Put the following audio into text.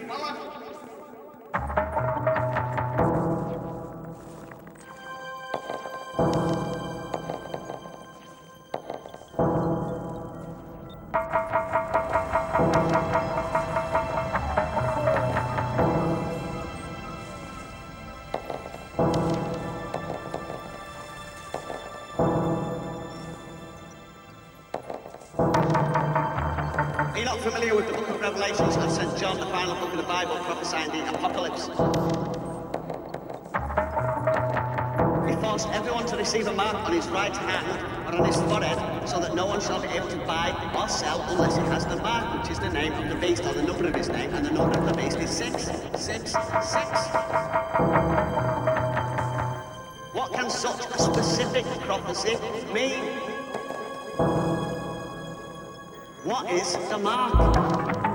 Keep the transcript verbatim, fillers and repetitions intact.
Are you not familiar with the book of Revelations of Saint John, the final book of the Bible, prophesying the apocalypse? He forced everyone to receive a mark on his right hand or on his forehead, so that no one shall be able to buy or sell unless he has the mark, which is the name of the beast, or the number of his name, and the number of the beast is six, six, six. What can such a specific prophecy mean? What is the mark?